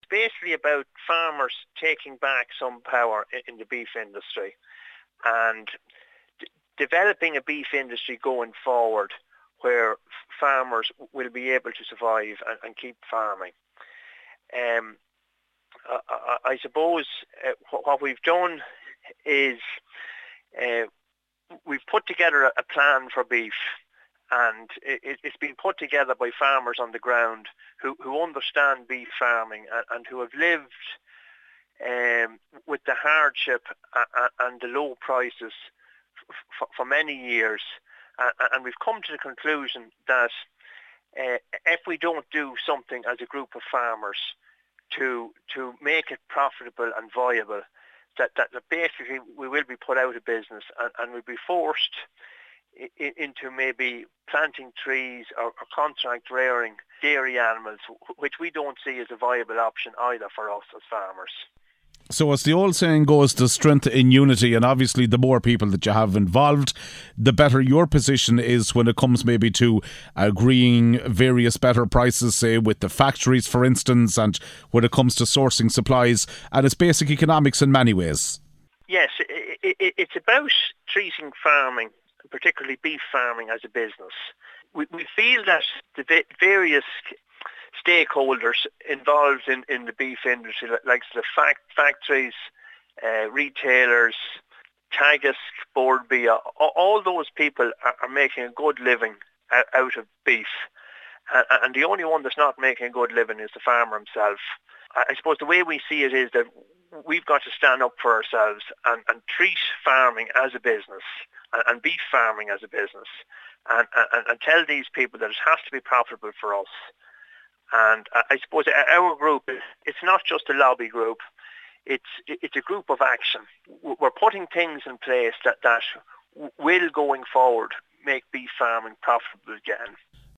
basically about farmers taking back some power in the beef industry and developing a beef industry going forward where farmers will be able to survive and keep farming. I suppose what we've done is we've put together a plan for beef, and it's been put together by farmers on the ground who understand beef farming and who have lived with the hardship and the low prices for many years. And we've come to the conclusion that if we don't do something as a group of farmers to make it profitable and viable, that basically we will be put out of business and we'll be forced into maybe planting trees or contract rearing dairy animals, which we don't see as a viable option either for us as farmers. So as the old saying goes, there's strength in unity, and obviously the more people that you have involved, the better your position is when it comes maybe to agreeing various better prices, say with the factories for instance, and when it comes to sourcing supplies, and it's basic economics in many ways. Yes, it's about treating farming, particularly beef farming, as a business. We feel that the various stakeholders involved in the beef industry, like the factories, retailers, Teagasc, Bord Bia, all those people are making a good living out of beef. And the only one that's not making a good living is the farmer himself. I suppose the way we see it is that we've got to stand up for ourselves and treat farming as a business and beef farming as a business and tell these people that it has to be profitable for us. And I suppose our group, it's not just a lobby group, it's a group of action. We're putting things in place that will, going forward, make beef farming profitable again.